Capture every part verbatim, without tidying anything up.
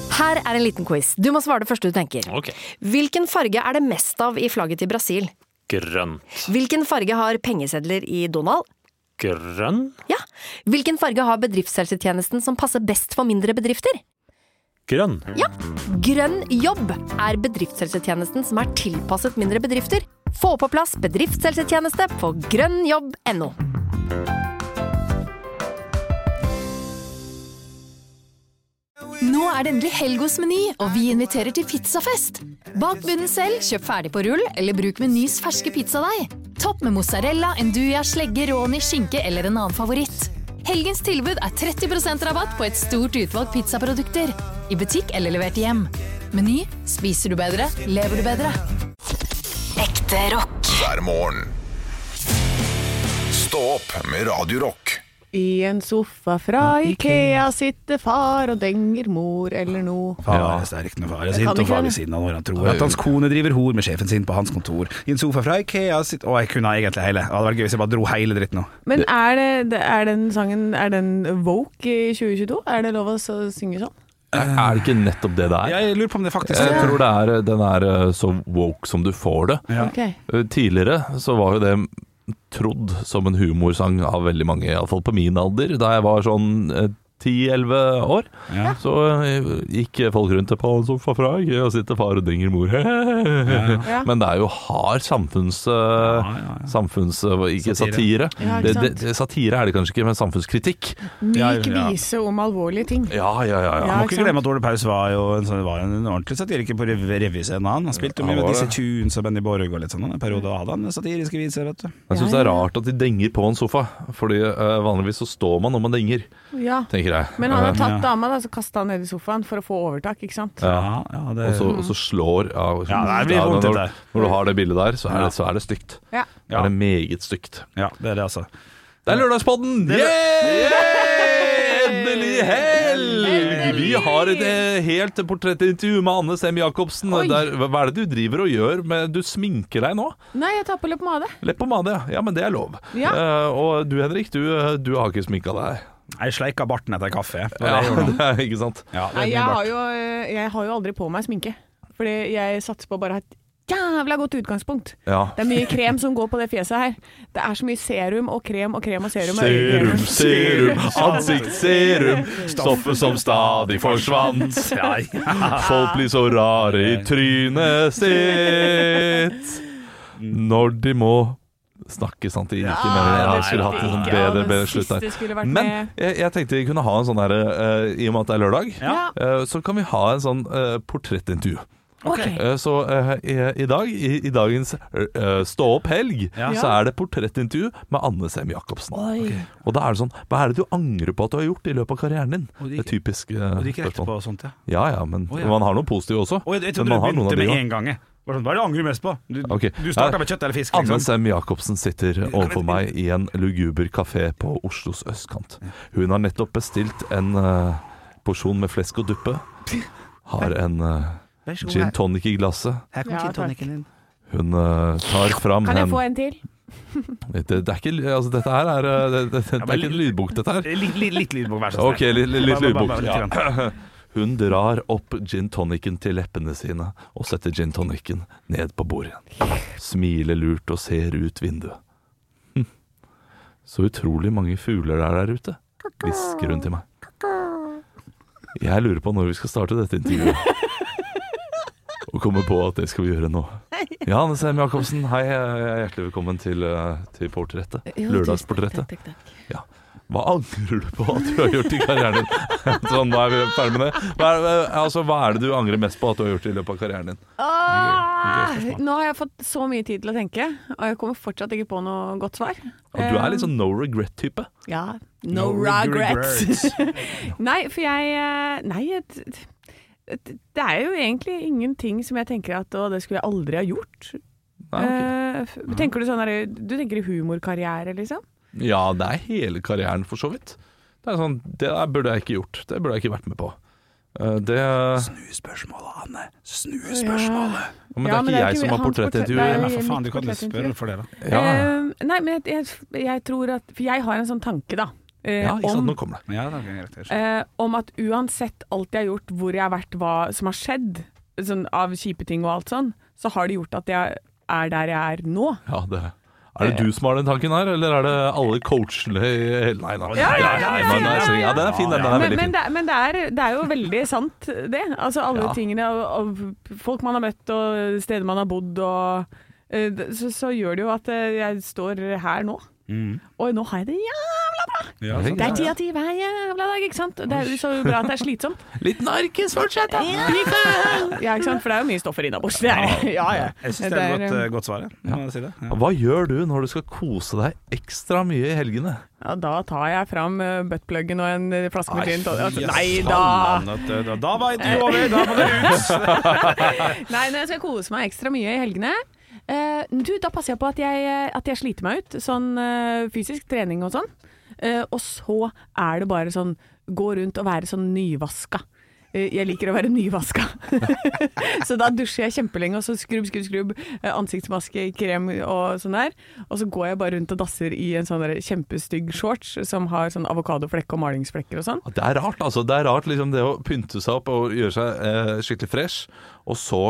Her er en liten quiz. Du må svare det første du tenker. Ok. Hvilken farge er det mest av i flagget til Brasil? Grønt. Hvilken farge har pengesedler i Donald? Grønn? Ja. Hvilken farge har bedriftshelsetjenesten som passer best for mindre bedrifter? Grønn. Ja. Grønn jobb er bedriftshelsetjenesten som er tilpasset mindre bedrifter. Få på plass bedriftshelsetjeneste på grønnjobb punktum no. Nå er det endelig helg hos Meny, og vi inviterer til pizzafest. Bak bunnen selv, kjøp ferdig på rull, eller bruk Menys ferske pizzadeig. Topp med mozzarella, enduja, slegge, råni, skinke eller en annen favoritt. Helgens tilbud er tretti prosent rabatt på et stort utvalg pizzaprodukter. I butikk eller levert hjem. Meny, spiser du bedre, lever du bedre. Ekte rock. Hver morgen. Stå opp med Radio Rock. I en sofa fra Ikea sitter far og denger mor eller noe. Far er sterk når far er sint, kan og ikke far det. ved siden av når han tror at hans kone driver hor med sjefen sin på hans kontor. I en sofa fra Ikea sitter... Å, jeg kunne egentlig hele. Det hadde vært gøy hvis jeg bare dro hele dritten nå. Men er, det, er den sangen Er den woke i tjue tjueto? Er det lov å så synge sånn? Er det ikke nettopp det det er? Jeg lurer på om det faktisk Jeg er. tror det er, den er så woke som du får det. Ja. Ok. Tidligere så var jo det trodd som en humorsang av veldig mange, i alle fall på min alder. Da jeg var sånn ti elleve år, Ja. så gikk folk rundt på en sofa fra Ikea og sitter far og denger mor. Ja. Men det er jo hard samfunns... Ja, ja, ja. Samfunns... Ikke Satire. satire. Ja, ikke det, sant? det, satire er det kanskje ikke, men samfunnskritikk. Myk Ja, ja. vise om alvorlige ting. Ja, ja, ja. ja. Ja. Må ikke ikke glemme sant? at Ole Paus var jo en, sånn, var en ordentlig satiriker på rev revyscenen. Han spilte jo Ja, mye han med var disse det. tunes og Benny Borg og litt sånn. En periode hadde han satiriske viser, vet du. Jeg syns det er rart at de denger på en sofa, fordi eh, vanligvis så står man når man denger, Ja. tenker jeg. Men han har Eh, tatt Ja. dama da, så kastet han ned i sofaen for å få overtak, ikke sant? Ja. ja det Og så, og så slår ja, Ja, det blir vondt, når, dette. når du har det bildet der, så er Ja. det, så er det stygt. Ja. Da er det meget stygt. Ja, det er det, altså. Det er lørdagspodden! Yeah! Endelig helg! Vi har et eh, helt portrettintervju med Anne Sem Jacobsen. Oi. Der, hva hva er det du driver og gjør? Med, du sminker deg nå? Nei, jeg tar på leppepomade. Leppepomade, ja. Ja, men det er lov. Ja. Eh, og du Henrik, du, du har ikke sminka deg. Jeg sleika barten etter kaffe. Det var Ja, det jeg gjorde nå. det er ikke sant? Ja, det Nei, er jeg mye har, bart. jo, eh, jeg har jo aldri på meg sminke. Fordi jeg satser på å bare ha et jævla godt utgangspunkt. Ja. Det er mye krem som går på det fjeset her. Det er så mye serum og krem og krem og serum. og Serum, øyekremer. serum, ansiktsserum, stoffet som stadig forsvant. Ja, ja. Folk blir så rare i trynet sitt når de må snakke sant de ikke mer. det Jeg skulle hatt en sånn ikke. Ja, bedre, den bedre slutt siste der. skulle vært Men med. jeg, jeg tenkte vi kunne ha en sånn her eh, i og med at det er lørdag, Ja. eh, så kan vi ha en sånn eh, portrettintervju. Ok. Eh, Så eh, i, i dag, i, i dagens eh, Stå opp helg, Ja. så er det portrettintervju med Anne Sem Jacobsen. Oi. Og da er det sånn, hva er det du angrer på at du har gjort i løpet av karrieren din? Og det Det er gikk- typisk eh, Og det gikk rett spørsmål. på sånt, ja. Ja, ja, men Å, ja. man har noe positivt også. Og jeg, jeg Men trodde man du har noen av begynte de med også. en gang. jeg. Bare sånn, Hva er det du angrer mest på? Du, Ok. du starta med kjøtt eller fisk, Anne liksom. Sem Jacobsen sitter overfor meg i en luguber kafé på Oslos østkant. Hun har nettopp bestilt en eh, porsjon med flesk og duppe. Har en eh, Vær så god, gin her- tonic i glasset. Her kommer Ja, gin takk. tonicen din. Hun eh, tar fram Kan jeg en få en til? det, det er ikke, altså, Dette her er eh, det, det, det er ikke en lydbok, dette her. Litt, litt, litt lydbok, vær så snill. Ok, litt, litt, litt Bare- bare- lydbok. bare litt Ja. grann. Hun drar opp gin tonicen til leppene sine og setter gin tonicen ned på bordet. Smiler lurt og ser ut vinduet. Hm. Så utrolig mange fugler det er der ute, hvisker hun til meg. Jeg lurer på når vi skal starte dette intervjuet. Og kommer på at det skal vi gjøre nå. Ja, Anne Sem Jacobsen, hei. Hjertelig velkommen til, eh, til portrettet. Lørdagsportrettet. Takk, takk, takk. Ja. Hva angrer du på at du har gjort i karrieren din? Sånn, nå er vi ferdig med det. Hva er, altså, hva er det du angrer mest på at du har gjort i løpet av karrieren din? Ah, nå har jeg fått så mye tid til å tenke, og jeg kommer fortsatt ikke på noe godt svar. Og du er litt sånn no regret-type. Ja, no, No regrets. regrets. Nei, for jeg eh, Nei, et, et, det er jo egentlig ingenting som jeg tenker at å, det skulle jeg aldri ha gjort. Nei, ok. Eh, f- tenker du sånn der, du tenker i humorkarriere, liksom? Ja, det er hele karrieren for så vidt. Det er sånn, det der burde jeg ikke gjort. Det burde jeg ikke vært med på. Eh, Det, Snu spørsmålet, Anne. Snu spørsmålet. men det Ja, er men ikke det er jeg ikke som har hans portrett- portrettintervju. det er- Nei, for faen, du mitt kan jo spørre portrettintervju. for det, da. Ja. Eh, nei, men jeg, jeg, jeg tror at For jeg har en sånn tanke, da. eh, Ja, ikke sant, om, nå kommer det. Ja, det er greit. eh, om at uansett alt jeg har gjort, hvor jeg har vært, hva som har skjedd, sånn, av kjipe ting og alt sånn, så har det gjort at jeg er der jeg er nå. Ja, det Er det du som har den tanken her, eller er det alle coachene i hele Nei, nei, nei, Ja, ja, nei, ja, nei, ja, nei, nei, ja, den er fin, den, den er Men, veldig men, fin. det, men det, er, det er jo veldig sant, det. Altså alle Ja. tingene og, og folk man har møtt og steder man har bodd og eh, så, så gjør det jo at eh, jeg står her nå. Mm. Og nå har jeg det jævla bra! Ja, sant. Det er ti av ti hver jævla dag, ikke sant? Det er jo så bra at det er slitsomt. Litt narkis fortsatt, da! Ja, ikke sant? For det er jo mye stoffer innabords. Det er det. Ja, ja. Jeg synes det er et godt, eh, eh, godt svar, ja. Må jeg si det. Ja. Hva gjør du når du skal kose deg ekstra mye i helgene? ja, da tar jeg fram uh, buttpluggen og en eh, flaske med gin. Altså, Yes, nei da! faen, at, eh, Da, da var intervjuet over, da må det ut! Nei, når jeg skal kose meg ekstra mye i helgene eh, du, da passer jeg på at jeg, at jeg sliter meg ut. Sånn eh, fysisk trening og sånn. Eh, og så er det bare sånn gå rundt og være sånn nyvaska. Eh, jeg liker å være nyvaska. Så da dusjer jeg kjempelenge, og så skrubb, skrubb, skrubb. eh, Ansiktsmaske, krem og sånn der. Og så går jeg bare rundt og dasser i en sånn der kjempestygg shorts som har sånn avokadoflekk og malingsflekker og sånn. Det er rart, altså. Det er rart liksom det å pynte seg opp og gjøre seg eh, skikkelig fresh, og så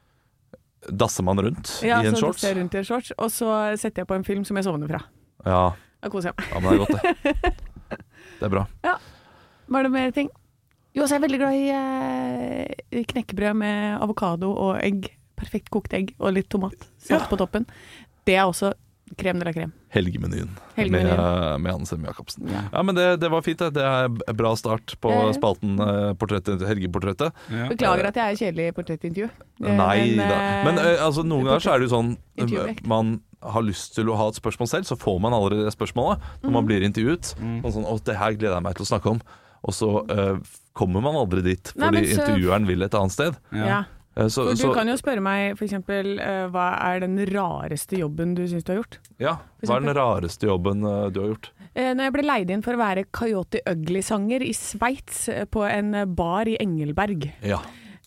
dasser man rundt Ja, i en så shorts. dasser jeg rundt i en shorts, og så setter jeg på en film som jeg sovner fra. Ja, Da koser jeg meg. ja, men det er godt, det. Det er bra. Var det mer ting? Jo, så er jeg veldig glad i eh, knekkebrød med avokado og egg. Perfekt kokt egg og litt tomat. Salt på toppen. Det er også krem de la krem. Helgemenyen Helgemenyen. med, med Anne Sem Jacobsen. Ja. Ja, men det, det var fint, det. Det er bra start på Ja, ja. spalten eh, portrettet, Helgeportrettet. Ja. Beklager at jeg er kjedelig i portrettintervju. Eh, Nei men, da. eh, Men eh, altså, noen ganger så er det jo sånn Intervjuobjekt. man har lyst til å ha et spørsmål selv, så får man allerede det spørsmålet når man blir intervjuet. Mm. Og sånn, å, det her gleder jeg meg til å snakke om. Og så eh, kommer man aldri dit, Nei, fordi men så- intervjueren vil et annet sted. ja. Eh, så, For du så, kan jo spørre meg for eksempel, eh, hva er den rareste jobben du syns du har gjort? ja, hva er den rareste jobben eh, du har gjort? Eh, når jeg ble leid inn for å være Coyote Ugly-sanger i Sveits eh, på en eh, bar i Engelberg. Ja.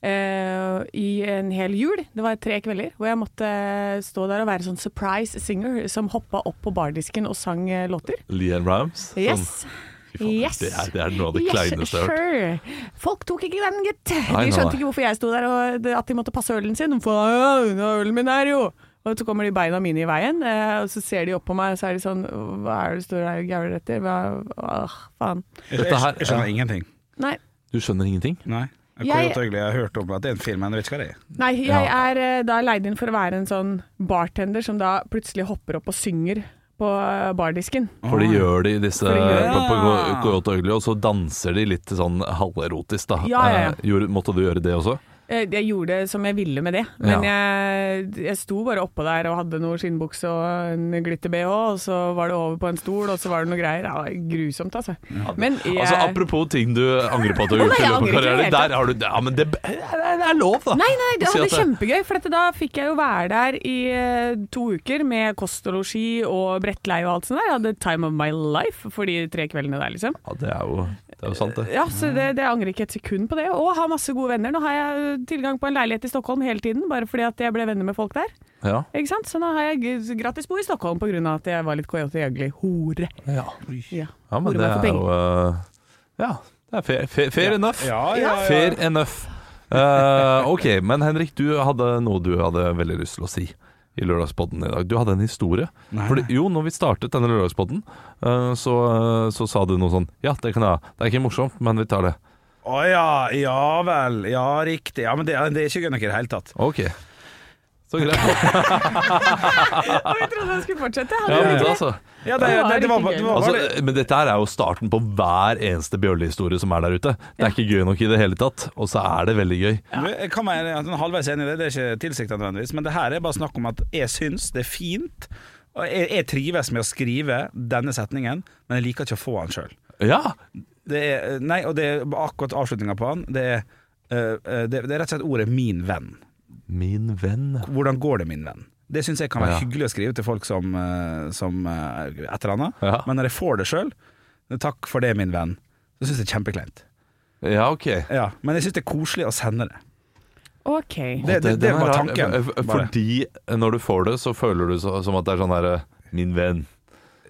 eh, I en hel jul. Det var tre kvelder hvor jeg måtte stå der og være sånn surprise singer som hoppa opp på bardisken og sang eh, låter. Leanne Rams. Yes. Sånn, fy faen, Yes. det, er, det er noe av det Yes, kleineste jeg har hørt. sure. Folk tok ikke den, gitt. Nei, De nei, skjønte nei. ikke hvorfor jeg sto der, og det- at de måtte passe ølen sin. For «Ja, ølen min er jo Og så kommer de beina mine i veien, eh, og så ser de opp på meg, og så er de sånn Hva er det du står her og gauler etter? Hva, åh, faen. Jeg, Dette her- jeg, jeg skjønner ingenting. Nei. Du skjønner ingenting? Nei. Jeg- Coyote Ugly, jeg har hørt om at det er en film, men jeg vet ikke hva det er. Nei, jeg er eh, da leid inn for å være en sånn bartender som da plutselig hopper opp og synger på eh, bardisken. For de gjør det i disse For de gjør det. på, på Go- Coyote Ugly, og så danser de litt sånn halverotisk, da. Ja, ja, ja. Eh, gjorde- måtte du gjøre det også? Eh, Jeg gjorde det som jeg ville med det, men jeg, jeg sto bare oppå der og hadde noe skinnbukse og en glitter-B H, og så var det over på en stol, og så var det noe greier. Ja, grusomt, altså. Men jeg, Altså, apropos ting du angrer på at du har Å, gjort nei, i jeg løpet av angrer ikke karrieren. helt. Der har du Ja, men det, det er lov, da. Nei, nei, det Å si hadde at det- kjempegøy, for dette, da fikk jeg jo være der i eh, to uker med kost og losji og brettleie og alt sånt der. Jeg hadde time of my life for de tre kveldene der, liksom. Ja, det er jo, det er jo sant, det. Ja, så det, det angrer ikke et sekund på det. Og har masse gode venner. Nå har jeg tilgang på en leilighet i Stockholm hele tiden, bare fordi at jeg ble venner med folk der. Ja. Ikke sant? Så nå har jeg g- gratis bo i Stockholm på grunn av at jeg var litt Coyote Ugly-hore. Ja. Ja. ja, men Hore det meg for er penger. jo eh, Ja, det er fair, fair, fair enough. Ja, ja, ja. Fair enough. Eh, ok, men Henrik, du hadde noe du hadde veldig lyst til å si i Lørdagspodden i dag. Du hadde en historie. Nei. Fordi, jo, når vi startet denne Lørdagspodden, eh, så, så sa du noe sånn Ja, det kan jeg ha. Det er ikke morsomt, men vi tar det. Å ja, ja vel. Ja, riktig. Ja, men det, det er ikke gøy nok i det hele tatt. Ok. Så greit. Og jeg trodde jeg skulle fortsette. Ja, Hadde men jeg da, ikke det? altså. Ja, det, det, det, var, det, var, Altså, bare- men dette her er jo starten på hver eneste Bjørle-historie som er der ute. Det er ikke gøy nok i det hele tatt, og så er det veldig gøy. Du, Jeg kan være sånn halvveis enig i det, det er ikke tilsiktet nødvendigvis, men det her er bare snakk om at jeg syns det er fint, og jeg, jeg trives med å skrive denne setningen, men jeg liker ikke å få den sjøl. Ja, Det er, nei, og det er akkurat avslutninga på den. Det er, eh, det, det er rett og slett ordet 'min venn'. min venn. Hvordan går det, min venn? Det syns jeg kan være Ja. hyggelig å skrive til folk som, eh, som eh, et eller annet, Ja. men når jeg får det sjøl, 'takk for det, min venn', så syns jeg det er kjempekleint. Ja, ok. Ja, men jeg syns det er koselig å sende det. Ok. Det, det, det den er var rar. tanken. F- Bare. Fordi når du får det, så føler du så, som at det er sånn herre Min venn.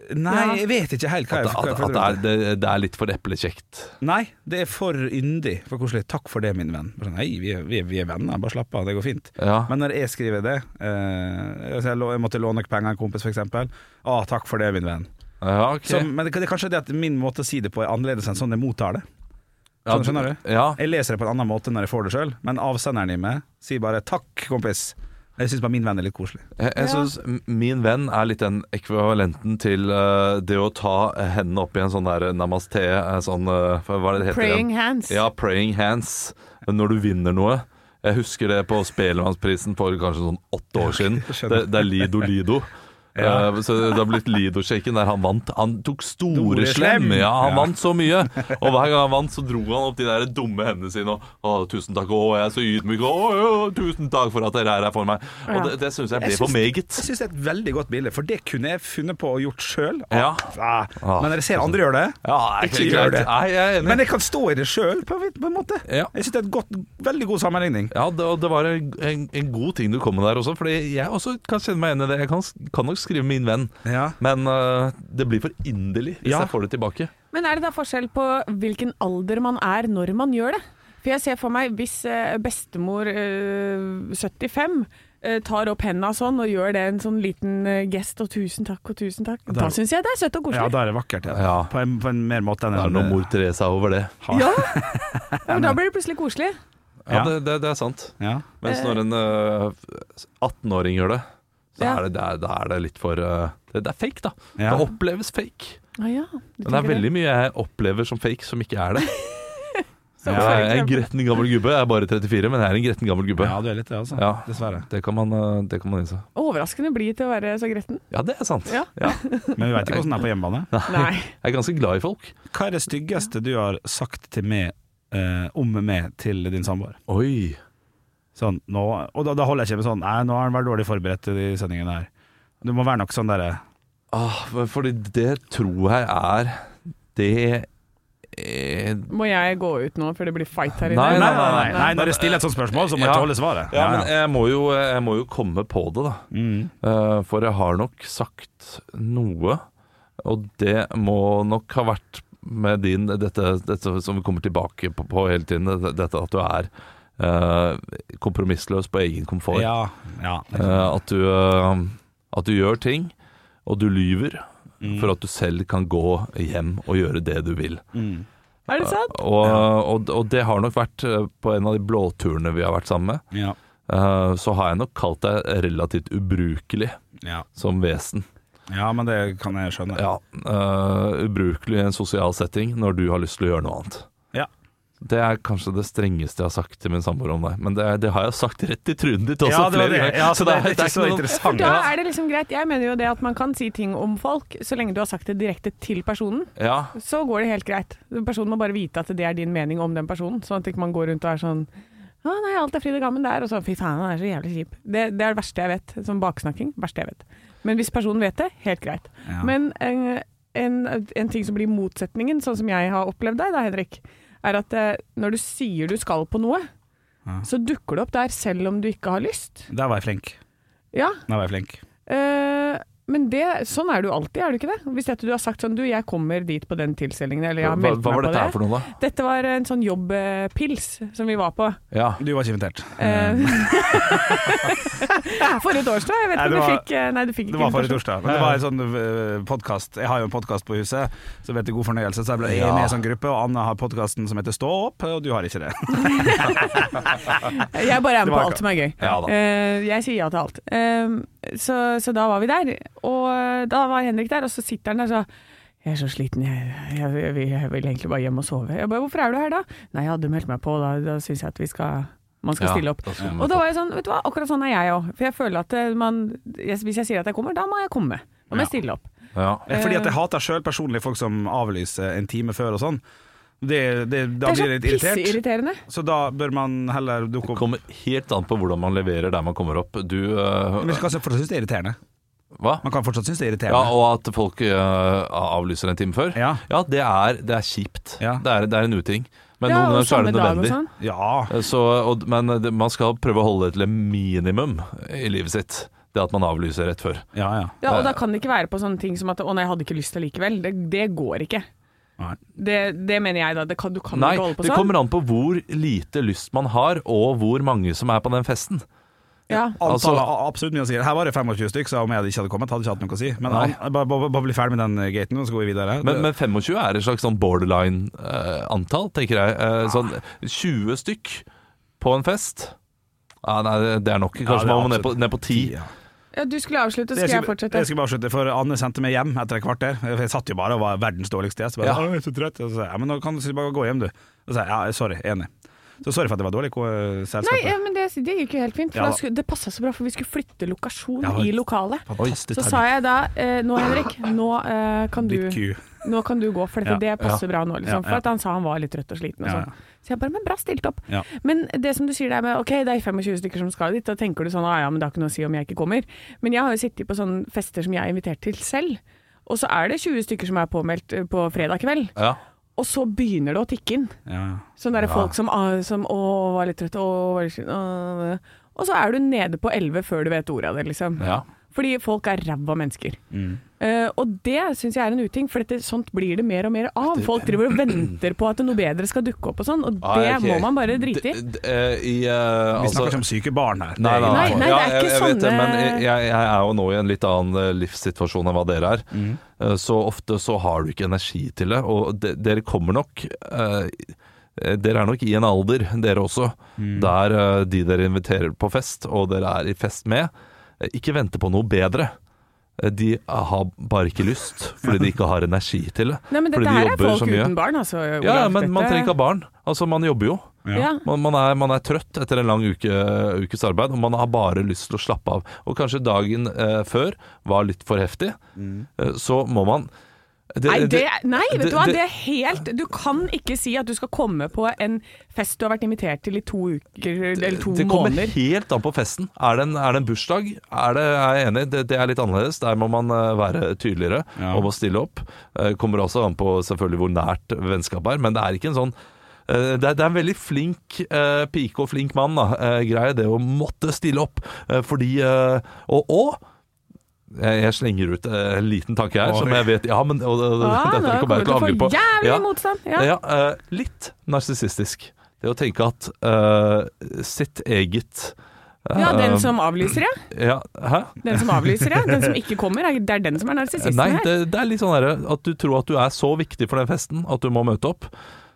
Nei, Ja. jeg vet ikke helt hva At, jeg, hva at, jeg at føler det, er, rundt det. det, det er litt for eplekjekt. Nei, det er for yndig, for koselig. Takk for det, min venn. Bare sånn, Nei, vi er, vi, er, vi er venner, bare slapp av, det går fint. Ja. Men når jeg skriver det eh, altså jeg, lå- jeg måtte låne penger av en kompis, for eksempel. Å, takk for det, min venn. Ja, ok. Så, men det, det er kanskje det at min måte å si det på er annerledes enn sånn jeg mottar det. Ja, Skjønner, skjønner du? Ja. Jeg leser det på en annen måte når jeg får det selv, men avsenderen i meg sier bare takk, kompis. Jeg synes bare min venn er litt koselig. Jeg, jeg synes min venn er litt den ekvivalenten til uh, det å ta hendene opp i en sånn der namaste, eh, sånn, uh, hva er det det heter? Praying igjen? hands. Ja, praying hands. Når du vinner noe. Jeg husker det på Spellemannsprisen for kanskje sånn åtte år siden. skjønner. Det, det er Lido Lido. Ja. Uh, så det har blitt Lido-shaken der han vant. Han tok store Store slem. slem. Ja, han Ja. vant så mye. Og hver gang han vant, så dro han opp de der dumme hendene sine og å, tusen takk, å, jeg er så ydmyk, å, å, tusen takk for at dere er her for meg. Og det, det synes jeg ble Jeg for synes- meget. Jeg synes det er et veldig godt bilde, for det kunne jeg funnet på og gjort selv. Ja. Ah, Ah. Men når jeg ser andre gjøre det, Ja, Ikke ikke gjør greit. det. Nei, jeg er enig. men jeg kan stå i det selv på, på en måte. Ja. Jeg synes det er et godt, veldig god sammenligning. Ja, det, og det var en, en, en god ting du kom med der også, fordi jeg også kan kjenne meg igjen i det. Jeg kan, kan nok skrive min venn, Ja. men uh, det blir for inderlig hvis Ja. jeg får det tilbake. Men er det da forskjell på hvilken alder man er når man gjør det? For jeg ser for meg hvis eh, bestemor eh, syttifem eh, tar opp hendene sånn og gjør det en sånn liten eh, gest og tusen takk og tusen takk. Da synes jeg det er søtt og Ja, koselig. da er det vakkert. Ja. Ja. På, en, på en mer måte enn Det er noe mor Teresa over det. Ja, ja, da blir det plutselig koselig. Ja, Ja. det, det, det er sant. Ja. Mens når en uh, attenåring gjør det, så Ja. er det, det er, da er det litt for uh, det, det er fake, da. Ja. Det oppleves fake. Ah, ja, du Men det er tenker veldig mye jeg opplever som fake, som ikke er det. Så Jeg for er en eksempel- gretten gammel gubbe. Jeg er bare trettifire, men jeg er en gretten gammel gubbe. ja, du er litt det, altså. Ja. Dessverre. Det kan man, uh, det kan man innse. Overraskende blid til å være så gretten. Ja, det er sant. Ja. Ja. Men vi vet ikke hvordan det er på hjemmebane. Nei. Jeg er ganske glad i folk. Hva er det styggeste du har sagt til meg, eh, om meg til din samboer? Oi. Sånn, nå, og da, da holder jeg ikke med sånn Nei, nå har han vært dårlig forberedt til de sendingene her. Det må være nok sånn derre Ah, fordi det tror jeg er Det er Må jeg gå ut nå, for det blir fight her inne? Nei, Nei, nei, nei, nei, når jeg stiller et sånt spørsmål, så må jeg Ja. tåle svaret. Ja, men jeg må, jo, jeg må jo komme på det, da. Mm. Eh, for jeg har nok sagt noe, og det må nok ha vært med din Dette, dette som vi kommer tilbake på, på hele tiden, dette, dette at du er eh, kompromissløs på egen komfort. Ja, ja. Eh, at, du, eh, at du gjør ting, og du lyver. Mm. For at du selv kan gå hjem og gjøre det du vil. Mm. Er det sant? Og, og, og det har nok vært eh, på en av de blåturene vi har vært sammen med. Ja. Eh, så har jeg nok kalt deg relativt ubrukelig Ja. som vesen. ja, men det kan jeg skjønne. Ja, eh, ubrukelig i en sosial setting når du har lyst til å gjøre noe annet. Ja. Det er kanskje det strengeste jeg har sagt til min samboer om deg. Men det, det har jeg sagt rett i trynet ditt også Ja, det var flere det. ganger. Ja, så det, det er ikke så ikke noe- For interessant. da er det liksom greit. Jeg mener jo det at man kan si ting om folk, så lenge du har sagt det direkte til personen. Ja, Så går det helt greit. Personen må bare vite at det er din mening om den personen, sånn at ikke man går rundt og er sånn å nei, alt er fryd og gammen der, og så fy faen, han er så jævlig kjip. Det, det er det verste jeg vet. Sånn baksnakking, verste jeg vet. Men hvis personen vet det, helt greit. Ja. Men en, en, en ting som blir motsetningen, sånn som jeg har opplevd deg da, Henrik, er at eh, når du sier du skal på noe, Ja. så dukker det opp der selv om du ikke har lyst. Der var jeg flink. Ja, Der var jeg flink. eh, men det, sånn er du alltid, er du ikke det? Hvis dette du har sagt sånn, du, jeg kommer dit på den tilstelningen, eller jeg har hva, meldt hva meg var på dette det. her for noe, da? Dette var en sånn jobbpils som vi var på. Ja. Du var ikke invitert. Eh, forrige torsdag, jeg vet Nei, ikke om det du var- fikk eh, Nei, du fikk Det ikke var forrige invitasjon. torsdag. Men det var en sånn uh, podkast. Jeg har jo en podkast på huset, så vet du, god fornøyelse. Så jeg ble Ja. med i en sånn gruppe, og Anne har podkasten som heter Stå opp, og du har ikke det. Jeg bare er Det med på var alt som er gøy. Ja da. Eh, jeg sier ja til alt. Eh, så, så da var vi der, og da var Henrik der, og så sitter han der så jeg er så sliten, jeg, jeg, jeg, vil- jeg vil egentlig bare hjem og sove. Jeg bare, hvorfor er du her da? Nei, jeg hadde meldt meg på, da, da synes jeg at vi skal, man skal Ja, stille opp. da skal man Og da var jeg sånn, vet du hva, akkurat sånn er jeg også. For jeg føler at eh, man, jeg, hvis jeg sier at jeg kommer, da må jeg komme. Da må jeg stille opp. Ja. Fordi at jeg hater sjøl personlig folk som avlyser en time før og sånn. Det, det, da Det er så blir jeg litt irritert. pisseirriterende. Så da bør man heller dukke Det opp. kommer helt an på hvordan man leverer der man kommer opp. Du øh, Men vi kan fortsatt synes det er irriterende. Hva? Man kan fortsatt synes det er Ja, irriterende. og at folk øh, avlyser en time før. Ja. det, er, det er kjipt. Ja. Det, er, det er en uting. Men Ja, noen og ganger så er samme det dag og nødvendig. sånn. Ja. Så, og, men det, man skal prøve å holde det til et minimum i livet sitt. Det at man avlyser rett før. Ja, ja. Ja, og da kan det ikke være på sånne ting som at å nei, jeg hadde ikke lyst til likevel. Det, det går ikke. Det, det mener jeg da. Det kan, du kan Nei, ikke holde på det sånn. kommer an på hvor lite lyst man har, og hvor mange som er på den festen. Ja. Antallet har absolutt mye å si. Her var det tjuefem stykker, så om jeg ikke hadde kommet, hadde ikke hatt noe å si. Men an, bare, bare, bare bli ferdig med den gaten, og så går vi videre. Men, men tjuefem er et slags sånn borderline-antall, uh, tenker jeg. Uh, sånn tjue stykk på en fest. Ah, nei, det er nok. Kanskje ja, man må ned på, ned på ti. Ja. Ja, du skulle avslutte, så skal jeg fortsette. Jeg skulle bare avslutte, for Anne sendte meg hjem etter et kvarter. Jeg satt jo bare og var verdens dårligste gjest. Jeg bare, ja. Jeg er så trøtt. Og så sa jeg, ja, men nå kan du bare gå hjem, du. Og så sa jeg, ja, sorry, enig. Så sorry for at det var dårlig selskap. Nei, ja, men det, det gikk jo helt fint. For ja. skulle, det passet så bra, for vi skulle flytte lokasjon ja, i lokalet. Fantastisk. Så sa jeg da, eh, nå Henrik, nå, eh, kan du, nå kan du gå, for dette, ja. det passer ja. bra nå. Liksom, for at han sa han var litt trøtt og sliten og sånn. Ja. Så jeg bare, men bra stilt opp. Ja. Men det som du sier der med, ok, det er tjuefem stykker som skal dit, da tenker du sånn, ah, ja, men det har ikke noe å si om jeg ikke kommer. Men jeg har jo sittet på sånne fester som jeg er invitert til selv, og så er det tjue stykker som er påmeldt på fredag kveld. Ja. Og så begynner det å tikke inn. Ja. Sånne der ja. folk som, som å, var litt trøtt, å, var litt å, og så er du nede på elleve før du vet ordet av det, liksom. Ja. Fordi folk er ræva mennesker. Mm. Uh, og det synes jeg er en uting, for dette, sånt blir det mer og mer av. Folk driver og venter på at noe bedre skal dukke opp og sånn, og det ah, okay. må man bare drite i. D- d- uh, i uh, Vi altså, snakker ikke om syke barn her. Nei, nei, nei. nei, nei det er ikke ja, jeg, jeg sånne... vet det, men jeg, jeg er jo nå i en litt annen livssituasjon enn hva dere er. Mm. Uh, så ofte så har du ikke energi til det, og de, dere kommer nok... Uh, dere er nok i en alder, dere også, mm. der uh, de dere inviterer på fest, og dere er i fest med, uh, ikke venter på noe bedre. De har bare ikke lyst, fordi de ikke har energi til det. Nei, men dette de her er folk uten barn, altså. Olav, ja, men dette... man trenger ikke ha barn. Altså, man jobber jo. Ja. Man, man, er, man er trøtt etter en lang uke, ukes arbeid, og man har bare lyst til å slappe av. Og kanskje dagen eh, før var litt for heftig, mm. eh, så må man Det, nei, det, det, nei, vet det, du hva, det, det er helt Du kan ikke si at du skal komme på en fest du har vært invitert til i to uker eller to måneder. Det kommer måneder. helt an på festen. Er det en, er det en bursdag? Er, det, er jeg enig? Det, det er litt annerledes. Der må man være tydeligere ja. og må stille opp. Kommer også an på selvfølgelig hvor nært vennskapet er, men det er ikke en sånn det er, det er en veldig flink uh, pike og flink mann da, uh, greie det å måtte stille opp, uh, fordi uh, og, og Jeg, jeg slenger ut en liten tanke her, Oi. som jeg vet Ja, men og, og, ah, dette kommer jeg til å angre på. Jævlig ja. motstand. Ja. Ja, uh, litt narsissistisk. Det å tenke at uh, sitt eget uh, Ja, den som avlyser, ja. ja. Hæ? Den som avlyser, ja. Den som ikke kommer, det er den som er narsissisten Nei, her. Det, det er litt sånn her, at du tror at du er så viktig for den festen at du må møte opp.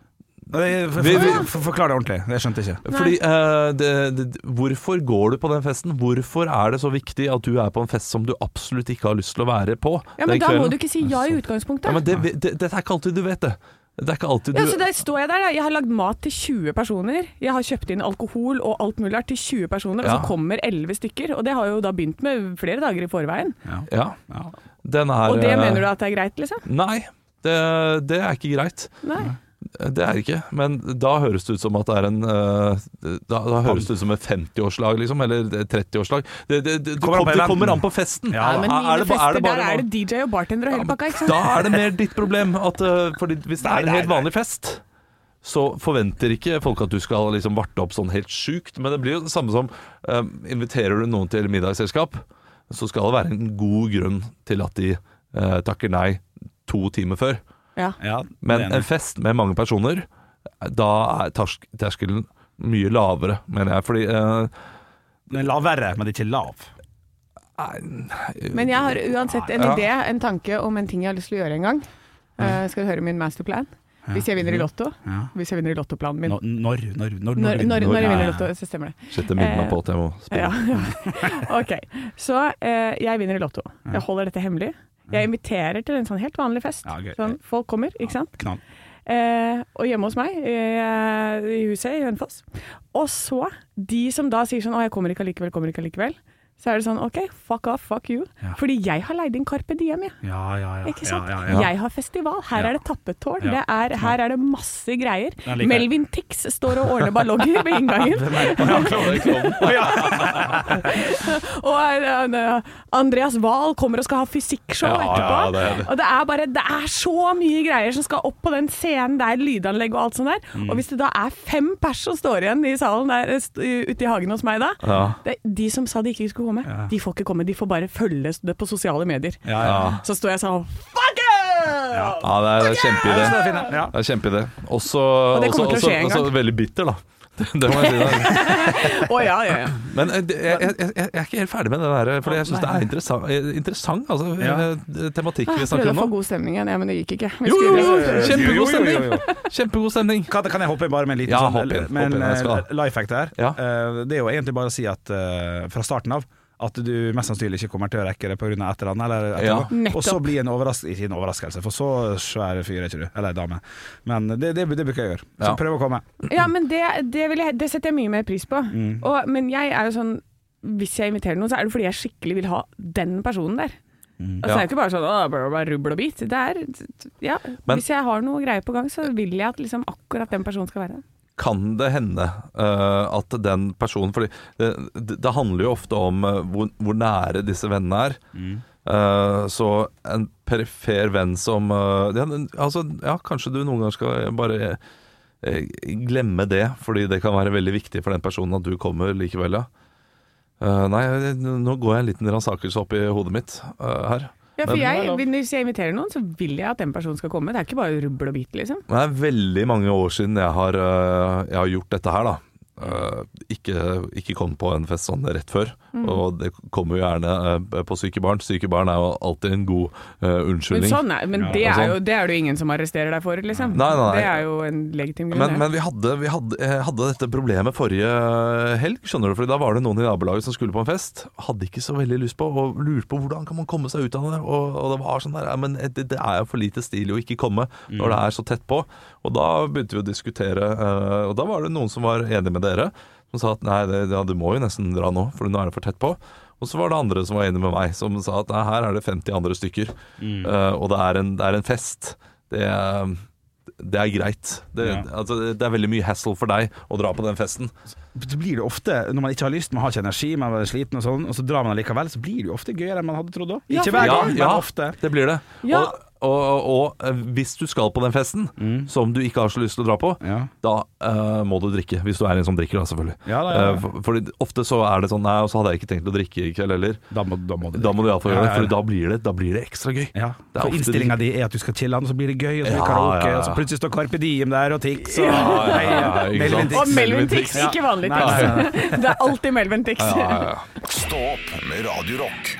For, vi, vi, for, forklar det ordentlig, jeg skjønte ikke Fordi uh, det, det, Hvorfor går du på den festen? Hvorfor er det så viktig at du er på en fest som du absolutt ikke har lyst til å være på? Ja, men Da kvelden? må du ikke si ja i utgangspunktet. Ja, men det, det, det er ikke alltid du vet det. Det er ikke alltid du... Ja, så der står jeg der, jeg har lagd mat til tjue personer. Jeg har kjøpt inn alkohol og alt mulig til tjue personer, ja. og så kommer elleve stykker. Og det har jo da begynt med flere dager i forveien. Ja, ja. ja. Den er, og det mener du at det er greit, liksom? Nei, det, det er ikke greit. Nei. Det er ikke, men da høres det ut som at det er en uh, da, da høres det ut som et femti-årslag liksom, eller tretti-årslag. Det, det, det, det, kommer, det kommer an på festen. Ja, men mine er det, fester, er det der er det D J og bartender og hele pakka, ikke sant? Da er det mer ditt problem, at, uh, fordi hvis det er en helt vanlig fest, så forventer ikke folk at du skal liksom varte opp sånn helt sykt, men det blir jo det samme som uh, inviterer du noen til middagsselskap, så skal det være en god grunn til at de uh, takker nei to timer før. Ja. Ja, men en fest med mange personer, da er terskelen mye lavere, mener jeg, fordi uh, Den er lavere, men det er ikke lav. Men jeg har uansett en idé, en tanke om en ting jeg har lyst til å gjøre en gang. Uh, skal du høre min masterplan? Hvis jeg vinner i Lotto. Ja. Hvis jeg vinner i lottoplanen min. Når, når, når, når, når, når, når jeg vinner i Lotto, så stemmer det. Sjette midten på at jeg må spille. Ja. Ok, så uh, jeg vinner i Lotto. Jeg holder dette hemmelig. Jeg inviterer til en sånn helt vanlig fest. Ja, okay. Sånn, folk kommer, ikke sant? Ja, eh, og hjemme hos meg, i, i huset i Hønefoss. Og så, de som da sier sånn, å jeg kommer ikke allikevel, kommer ikke allikevel. Så er det sånn, ok, fuck off, fuck you. Ja. Fordi jeg har leid inn Carpe Diem, ja. Ja, ja, ja. Ikke sant? Ja, ja, ja. Jeg har festival. Her ja. er det tappetårn. Ja. Det er, her er det masse greier. Melvin Tix står og ordner ballonger ved inngangen. Og uh, Andreas Wahl kommer og skal ha fysikkshow ja, etterpå. Ja, det det. Og det er bare, det er så mye greier som skal opp på den scenen der, lydanlegg og alt sånt der. Mm. Og hvis det da er fem pers som står igjen i salen der ute i hagen hos meg da, ja. det, de som sa de ikke skulle komme. Ja. De får ikke komme, de får bare følge det på sosiale medier. Ja, ja. Så står jeg sånn fuck it! Ja. Ja, det er, det er kjempeidé. Ja, det er fint, ja. Det er kjempeidé. Også, Og det kommer også, til å skje en også, gang. også veldig bitter, da. Det, det må jeg si. Da. Å ja, ja, ja. Men eh, det, jeg, jeg, jeg, jeg er ikke helt ferdig med det der, for jeg syns det er interessant, eh, interessant altså, Ja. eh, tematikk Ah, vi jeg snakker prøvde om å få nå. god stemning igjen, ja, men det gikk ikke. Vi Jo, jo, skulle- jo, Jo, jo, kjempegod jo, stemning. jo. Kjempegod stemning. Kan, kan jeg hoppe inn bare med en liten Ja, sånn, hopp inn, hopp men, inn, jeg skal. eh, life hack der? Ja. Eh, det er jo egentlig bare å si at eh, fra starten av at du mest sannsynlig ikke kommer til å rekke det på grunn av et eller annet, eller et Ja. eller annet. Og så Nettopp. blir en overraskelse, ikke en overraskelse, for så svær fyr er ikke du, eller dame. Men det, det, det bruker jeg å gjøre. Så Ja. prøv å komme. Ja, men det, det, vil jeg, det setter jeg mye mer pris på. Mm. Og, men jeg er jo sånn, hvis jeg inviterer noen, så er det fordi jeg skikkelig vil ha den personen der. Mm. Altså, Ja. det er ikke bare sånn å, bare, bare rubbel og bit. Det er, ja, Men- hvis jeg har noe greier på gang, så vil jeg at liksom akkurat den personen skal være der. Kan det hende eh, at den personen Fordi det, det, det handler jo ofte om eh, hvor, hvor nære disse vennene er. Eh, så en perifer venn som eh, ja, altså, ja, kanskje du noen ganger skal bare eh, glemme det, fordi det kan være veldig viktig for den personen at du kommer likevel, ja. Eh, nei, nå går jeg en liten ransakelse opp i hodet mitt eh, her. Ja, for Men- jeg, hvis jeg inviterer noen, så vil jeg at den personen skal komme. Det er ikke bare rubbel og bit, liksom. Det er veldig mange år siden jeg har, øh, jeg har gjort dette her, da. Uh, ikke, ikke kom på en fest sånn rett før. Mm. Og det kommer jo gjerne uh, på syke barn. Syke barn er jo alltid en god uh, Men, unnskyldning. sånn er, men Ja, det, og er sånn. jo, det er det jo ingen som arresterer deg for, liksom. Nei, nei, nei. Det er jo en legitim grunn. Men, det. men vi, hadde, vi hadde, eh, hadde dette problemet forrige helg, skjønner du. For da var det noen i nabolaget som skulle på en fest. Hadde ikke så veldig lyst på, og lurte på hvordan kan man komme seg ut av det. Og, og det var sånn der, ja, men det, det er jo for lite stil å ikke komme når det er så tett på. Og da begynte vi å diskutere, eh, og da var det noen som var enig med dere. Som sa at nei, det, ja, du må jo nesten dra nå, for nå er det for tett på. Og så var det andre som var enige med meg, som sa at nei, her er det femti andre stykker. Eh, og det er, en, det er en fest. Det er, det er greit. Det, Ja. altså, det er veldig mye hassle for deg å dra på den festen. Så blir det ofte, når man ikke har lyst, man har ikke energi, man er sliten og sånn, og så drar man allikevel, så blir det jo ofte gøyere enn man hadde trodd òg. Ja, Ikke for- hver Ja, gang, men ja. ofte. Det blir det. Ja. Og, og, og, og eh, hvis du skal på den festen, som du ikke har så lyst til å dra på, Ja. da eh, må du drikke. Hvis du er en som drikker, da, selvfølgelig. Ja, da, ja, ja. Eh, for, fordi ofte så er det sånn nei, og så hadde jeg ikke tenkt å drikke i kveld heller. Da må, da må du Da må du iallfall Ja, gjøre ja, det, for ja. da blir det, da blir det ekstra gøy. Ja, Det er for ofte innstillinga di er at du skal chille an, og så blir det gøy, og så blir det Ja, karaoke, ja, ja. og så plutselig står Carpe Diem der, og Tix, og Ja, ja, ja, Hei, ikke Melvin sant? Tix. Og Melvin Tix, Ja. ikke vanlig Nei, Tix. nei, nei. Det er alltid Melvin Tix. Ja, ja, ja. Stå opp med Radio Rock.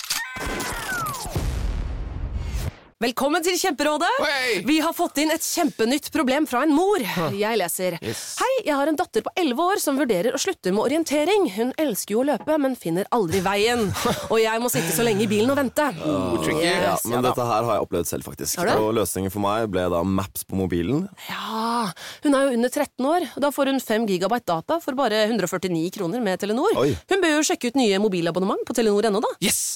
Velkommen til Kjemperådet. Vi har fått inn et kjempenytt problem fra en mor. Jeg leser. Hei, jeg har en datter på elleve år som vurderer å slutte med orientering. Hun elsker jo å løpe, men finner aldri veien. Og jeg må sitte så lenge i bilen og vente. Ja, Yes, men ja da. dette her har jeg opplevd selv, faktisk. Har du? Og løsningen for meg ble da Maps på mobilen. Ja, hun er jo under tretten år. Da får hun fem gigabyte data for bare hundre og førtini kroner med Telenor. Oi. Hun bør jo sjekke ut nye mobilabonnement på Telenor ennå da. Yes!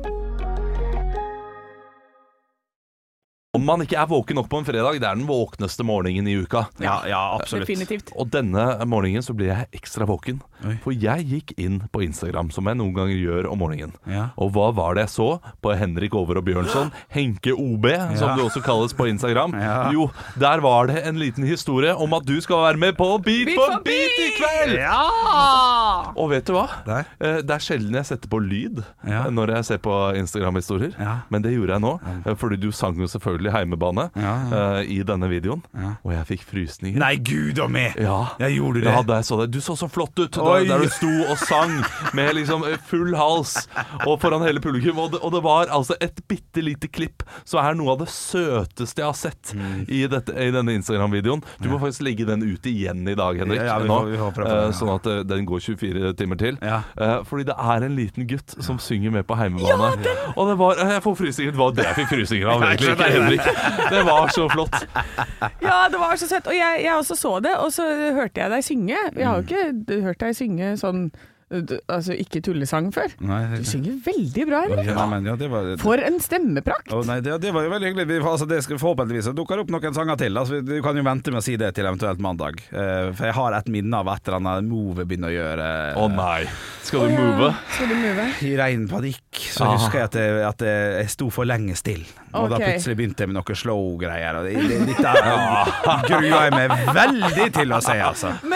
Om man ikke er våken nok på en fredag, det er den våkneste morgenen i uka. Ja, ja, absolutt. Definitivt. Og denne morgenen så ble jeg ekstra våken. Oi. For jeg gikk inn på Instagram, som jeg noen ganger gjør om morgenen. Ja. Og hva var det jeg så på Henrik Over og Bjørnson? Henke O B, som Ja. det også kalles på Instagram. Ja. Jo, der var det en liten historie om at du skal være med på Beat, Beat for for beat i kveld! Ja! Og vet du hva? Der. Eh, Det er sjelden jeg setter på lyd Ja. eh, når jeg ser på Instagram-historier. Ja. Men det gjorde jeg nå, eh, fordi du sang jo selvfølgelig Heimebane Ja, eh, i denne videoen. Ja. Og jeg fikk frysninger. Nei, gud og meg! Ja, Jeg gjorde det. ja, da jeg så det. Du så så flott ut da, Oi. der du sto og sang med liksom full hals og foran hele publikum. Og det, og det var altså et bitte lite klipp som er noe av det søteste jeg har sett Mm. i, dette, i denne Instagram-videoen. Du må faktisk legge den ut igjen i dag, Henrik. Ja, ja, vi nå, får- vi får prøve det, eh, ja. sånn at eh, den går tjuefire timer til. Ja. Eh, fordi det er en liten gutt som synger med på heimebane. Og det var, eh, jeg får frysninger. Det var det jeg fikk frysninger av, egentlig ikke Henrik. Det var så flott. Ja, det var så søtt. Og jeg, jeg også så det, og så hørte jeg deg synge. Jeg har jo ikke hørt deg synge sånn d- altså ikke tullesang før. Nei, Du synger veldig bra, Henrik. ja, men, ja, det var... For en stemmeprakt. Å, nei, det, det var jo veldig hyggelig. Vi, altså, det skal forhåpentligvis det dukker opp noen sanger til. Altså, du kan jo vente med å si det til eventuelt mandag. Eh, for jeg har et minne av et eller annet move begynner å gjøre. Å nei. Skal du move? Skal du move? I ren panikk så Ah. husker jeg at jeg, at jeg, jeg sto for lenge still. Og da Ok. plutselig begynte jeg med noe slow-greier. Og det, det, dette gruer jeg meg veldig til å si, altså. Men, men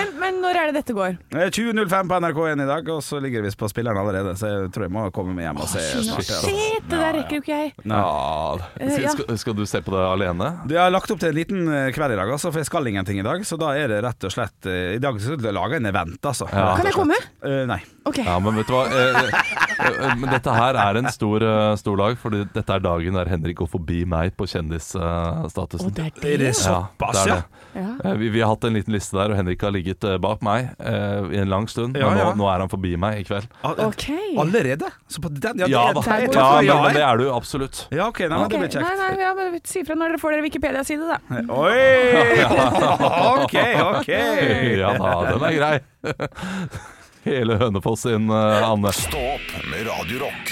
når er det dette går? tjue null fem på N R K én i dag, og så ligger vi på spilleren allerede. Så jeg tror jeg må komme med hjem og se snart. Shit, det der rekker jo ikke jeg. Ja. Skal, skal, skal du se på det alene? Du, jeg har lagt opp til en liten kveld i dag, altså, for jeg skal ingenting i dag. Så da er det rett og slett I dag skal jeg lage en event, altså. Ja. Kan jeg komme? Uh, nei. Okay. Ja, men vet du hva eh, eh, Men dette her er en stor, uh, stor dag, fordi dette er dagen der Henrik går forbi meg på kjendisstatusen. uh, det er det. Er det såpass, ja? ja. Uh, vi, vi har hatt en liten liste der, og Henrik har ligget uh, bak meg uh, i en lang stund. Ja, men nå, ja. nå er han forbi meg i kveld. Okay. Allerede? Så på den, ja, Ja, det, da. det, det, Ja, det, men, men det er du absolutt. Ja, ok, nei, men det blir Okay. kjekt. Nei, nei, ja, men si fra når dere får dere Wikipedia-side, da. Oi! Ok, ok. Ja da, den er grei. Hele Hønefoss sin uh, Anne. Stå opp med Radio Rock.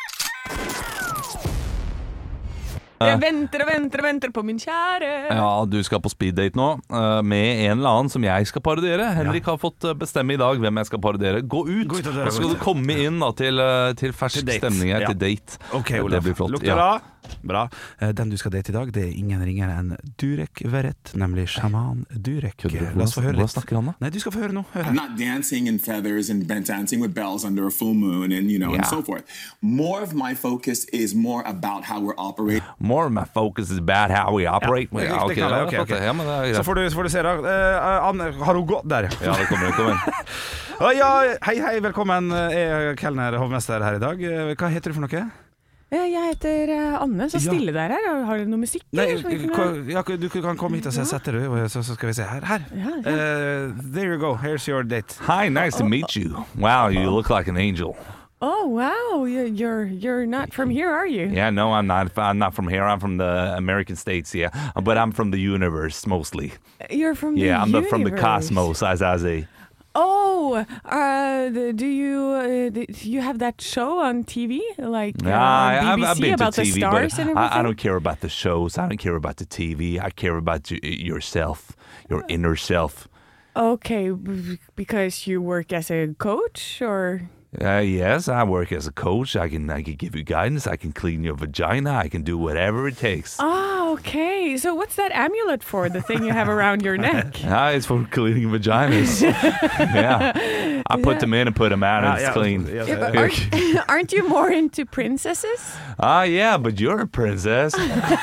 Jeg venter og venter og venter på min kjære. Ja, du skal på speeddate nå uh, med en eller annen som jeg skal parodiere. Henrik har fått uh, bestemme i dag hvem jeg skal parodiere. Gå ut, Gå ut av døra, og så skal gå du ut. komme inn da, til, uh, til fersk Til date. stemning her, Ja. til date. Ok, Det Olav. blir flott. Lukter Ja. bra. Bra. Eh, Den du skal date i dag, det er ingen ringere enn Durek Verrett, nemlig sjaman Durek. Kødder du? La oss få høre Hvordan litt. snakker han da? Nei, du skal få høre nå. Hør I'm her. not dancing in feathers and been dancing with bells under a full moon and you know and Yeah. so forth. More of my focus is more about how we're operating. More of my focus is about how we operate. Ja, Ja, ok, det kan jeg, ja, ok, flott. ok. Ja, men det er greit. Så får du, så får du se, da. Eh, Anne, har hun gått? Der, Ja, det kommer, det kommer. Å, ja. Hei, hei, velkommen. Jeg er kelner hovmester her i dag. Eh, Hva heter du for noe? Jeg heter eh, Anne, så Ja. stille der her. Har du noe musikk? Nei, eller, så vi kan- hva- ja, du kan komme hit og se- sette deg, og så så skal vi se her. Her. Ja, ja. Eh, there you go. Here's your date. Hi, nice to meet you. Wow, you look like an angel. Oh wow, you- you're you're not from here, are you? Yeah, no, I'm not. I'm not from here. I'm from the American States, yeah. But I'm from the universe mostly. You're from Yeah, the I'm the, from the universe. cosmos, as I say. Oh, uh, the- do you uh, do you have that show on T V like uh, Yeah, I, I've, B B C I've been to about T V, the stars but and everything? I, I don't care about the shows. I don't care about the T V. I care about y- yourself, your inner self. Okay, b- because you work as a coach, or Uh, yes, I work as a coach. I can, I can give you guidance. I can clean your vagina. I can do whatever it takes. ah, okay. So what's that amulet for? The thing you have around your neck? Ah, it's for cleaning vaginas. Yeah, I put them in and put them out, and it's clean. Ja, Yeah, but ja. aren't, aren't you more into princesses? Ah, yeah, but you're a princess.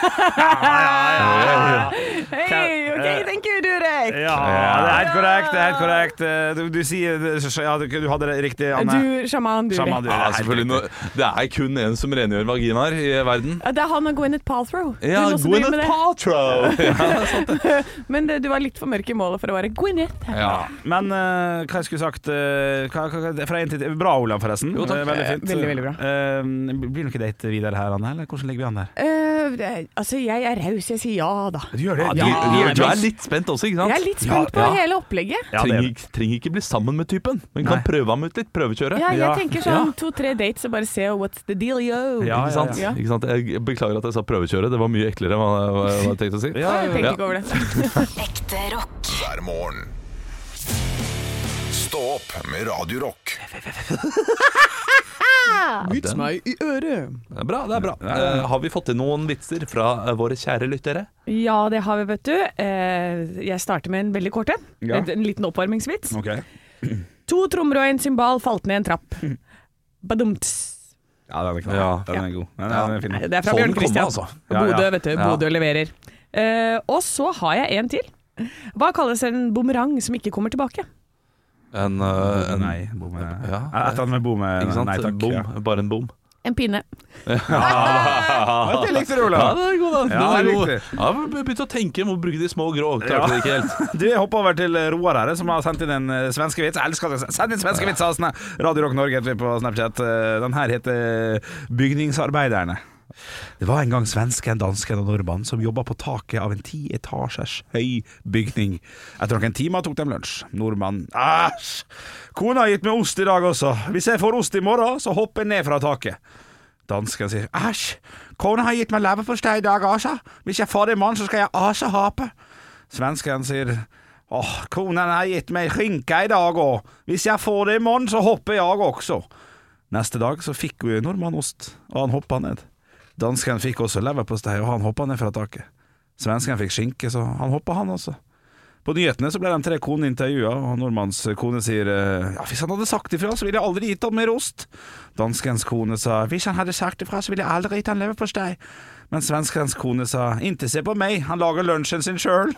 Hey, okay, thank you, Durek. Ja, det er helt korrekt. Det er helt korrekt. Eh, Du, du sier ja, du, du hadde det riktig, Anne. Du, sjaman Durek. Sjaman Durek. Ja, Helt selvfølgelig. riktig. Nå- Det er kun en som rengjør vaginaer i verden. Ja, Det er han og Gwyneth Paltrow. Ja, Hun også driver Gwyneth med det. Paltrow. Ja, det er sant det. Men det, du var litt for mørk i målet for å være Gwyneth. Ja. Men eh, hva jeg skulle sagt eh, hva, hva, hva- Fra en til Bra, Olav, forresten. Jo, takk. Eh, Veldig fint. Veldig, veldig bra. Eh, blir det noe date videre her, Anne? Eller hvordan ligger vi an der? Eh, det- altså, jeg er raus. Jeg sier ja, da. Du gjør det? Ja, du, du, du er litt spent også, ikke sant? Jeg er litt spent på Ja. hele opplegget. Ja, det er- trenger, ikke- trenger ikke bli sammen med typen, men kan Nei. prøve ham ut litt. Prøvekjøre. Ja, jeg Ja. tenker sånn to-tre dates og bare se what's the deal, yo. Ja, Ikke sant? ja. Ikke sant? Jeg beklager at jeg sa prøvekjøre. Det var mye eklere enn hva hva jeg hadde tenkt å si. Ja, Jeg ja, tenkte ja. ikke over det. Ekte rock. hver morgen. Stå opp med Radio Rock. Vits meg i øret. Det er bra. det er bra Eh, Har vi fått inn noen vitser fra eh, våre kjære lyttere? Ja, det har vi, vet du. Eh, jeg starter med en veldig kort en. Ja. En, en liten oppvarmingsvits. Ok. To trommer og en symbal falt ned en trapp. Badumts. Ja, den er knall. Ja. Den er god. Den er, den er fin. Nei, Det er fra Få den Bjørn komme, Christian. altså. Ja, ja. Bodø, vet du. Ja. Bodø leverer. Eh, og så har jeg en til. Hva kalles en bumerang som ikke kommer tilbake? En, eh, en Nei, bom med Ja. Et eller annet med bom med Ikke sant? Nei takk. Bom. Ja. Bare en bom. En pinne. Ja, det likte du, Ja, Olav. den er god, da. Den Ja, er god. riktig. Ja, vi begynte å tenke om å bruke de små grå. Klarte Ja. det ikke helt. Du, jeg hopper over til Roar her, som har sendt inn en eh, svenske vits. Jeg elsker det. Send inn svenske vitser! Sånn. Radio Rock Norge heter vi på Snapchat. Eh, Den her heter Bygningsarbeiderne. Det var en gang svensken, dansken og nordmannen som jobba på taket av en ti etasjers høy bygning. Etter noen timer tok de lunsj. Nordmannen: Æsj! Kona har gitt meg ost i dag også. Hvis jeg får ost i morgen, så hopper jeg ned fra taket. Dansken sier: Æsj! Kona har gitt meg leverpostei i dag også. Hvis jeg får det i morgen, så skal jeg også hape. Svensken sier: Åh, konen har gitt meg skinka i dag òg. Hvis jeg får det i morgen, så hopper jeg også. Neste dag så fikk jo nordmannen ost, og han hoppa ned. Dansken fikk også leverpostei, og han hoppa ned fra taket. Svensken fikk skinke, så han hoppa han også. På nyhetene så ble de tre konene intervjuet, og nordmanns kone sier ja, hvis han hadde sagt ifra, så ville jeg aldri gitt han mer ost. Danskens kone sa hvis han hadde sagt ifra, så ville jeg aldri gitt han leverpostei. Men svenskens kone sa ikke se på meg, han lager lunsjen sin sjøl.